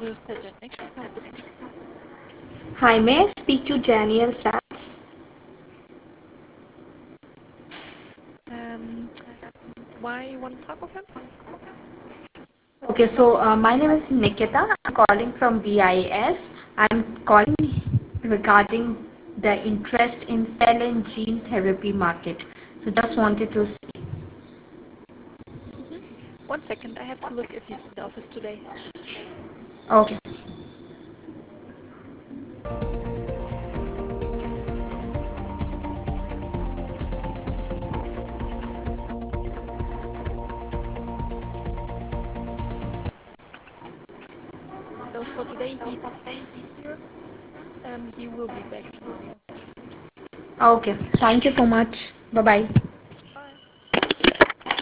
Neurostagenics Company. Hi, may I speak to Daniel Sachs? Um, why one talk with him? Okay, so my name is Nikita. I'm calling from BIS. I'm calling regarding the interest in cell and gene therapy market. So just wanted to see. Hmm. 1 second, I have to look if he's in the office today. Okay. So for today, he's not here. He will be back tomorrow. Okay. Thank you so much. Bye bye.